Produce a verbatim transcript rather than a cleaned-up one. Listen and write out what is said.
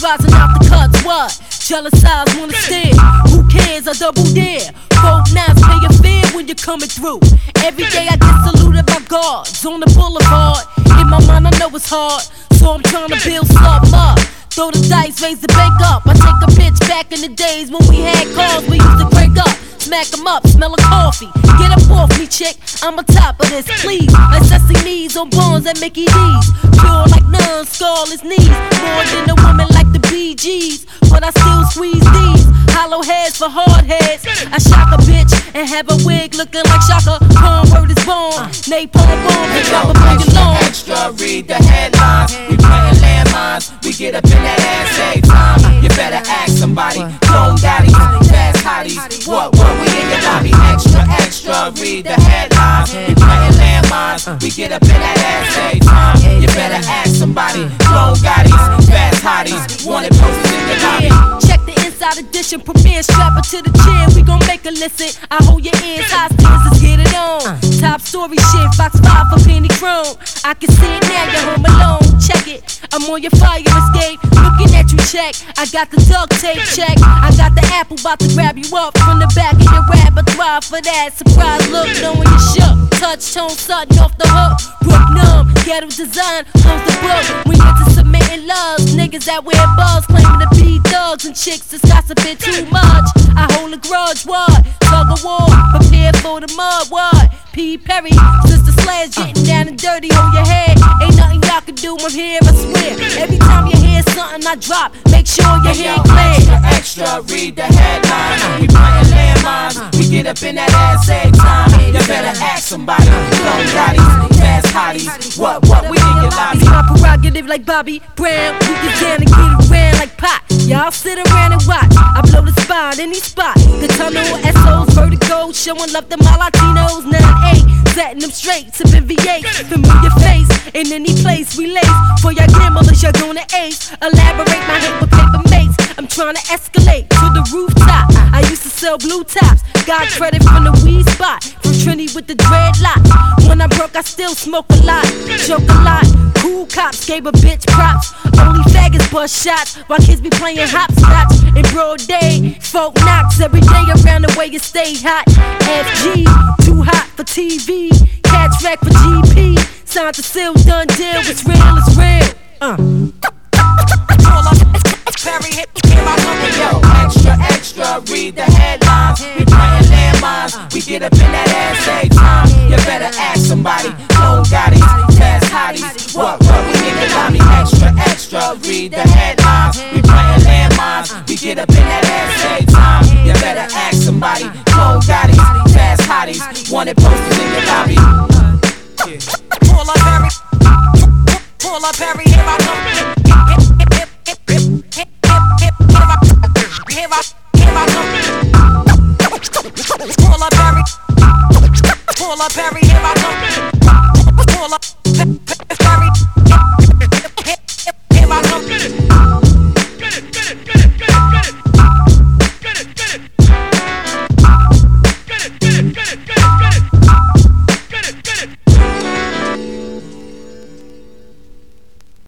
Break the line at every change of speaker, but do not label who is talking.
rising out the cuts, what? Jealous eyes wanna stare. Who cares? I double dare. Four nines pay your fare when you're coming through. Every day I get saluted by guards on the boulevard. In my mind I know it's hard, so I'm trying to build something up. Throw the dice, raise the bank up. I take a bitch back in the days when we had cars we used to crank up. Smack 'em up, smell of coffee. Get up off me, chick, I'm on top of this, please. Like Sesame's on Bonds at Mickey D's. Pure like none, scarless knees. More than a woman like the Bee Gees. But I still squeeze these. Hollow heads for hard heads. I shock a bitch and have a wig looking like Shaka. Palm word is born. Napalm bomb and drop a billion long.
Extra, read the headlines. We planting landmines. We get up in that ass every time. You better ask somebody. Clone daddies, fast hotties. What, what, we in your lobby. Extra, extra, read the headlines. We planting landmines. We get up in that ass every time. You better ask somebody. Clone daddies, fast hotties. Wanted posters in your lobby.
Check the inside edition, premiere, strap her to the chair. We gon' make her listen. I hold your ears hostage, let's get it on. Top story shit, Fox five for Penny Chrome. I can see it now, you're home alone. Check it, I'm on your fire escape. Looking at you, check. I got the duct tape, check. I got the apple, about to grab you up from the back of your rap. I thrive for that surprise look, knowing you shook. Touch tone, sudden off the hook. Brook numb, ghetto design, close the book. We get to submitting loves, niggas that wear buzz, claiming to be thugs and chicks that's gossiping too much. I hold a grudge, what? Tug of war, prepare for the mud, what? P. Perry, Sister Slash getting down and dirty, hold your head. Ain't nothing y'all can do, I'm here, I swear. Every time you hear something I drop, make sure your head clear.
Extra, extra, read the headlines. We planting landmines. We get up in that ass every time. You better ask somebody. Clone daddies, fast hotties. What, what, we in your lobby.
It's my prerogative like Bobby Brown. We get down and get around like Pop. Y'all sit around and watch. I blow the spot, any spot. The tunnel, S Os, vertigo, showing love to my Latinos. nine eight, setting them straight, sipping V eight. Familiar face, in any place we lace. For your grandmothers, you're gonna ace. Elaborate my hit with paper mates. I'm trying to escalate to the rooftop. I used to sell blue tops. Got credit from the weed spot. From Trini with the dreadlocks. When I broke, I still smoke a lot. Joke a lot. Cool cops gave a bitch props. Only faggots bust shots while kids be playing hopscotch in broad day. Folk knocks every day around the way you stay hot. F G, too hot for T V. Catch rack for G P. Signed the seal, done deal. It's real, it's real. Uh.
Yo, extra, extra, read the headlines. We planting landmines. We get up in that ass every time. You better ask somebody. Clone daddies, fast hotties. What, what, we in the lobby. Extra, extra, read the headlines. We planting landmines. We get up in that ass every time. You better ask somebody. Clone daddies, fast hotties. Wanted posters in the lobby. Pull up Harry, pull up Harry, here I come. Here I, here I come. Pull up Harry, pull up Harry, here I come. Pull up Harry.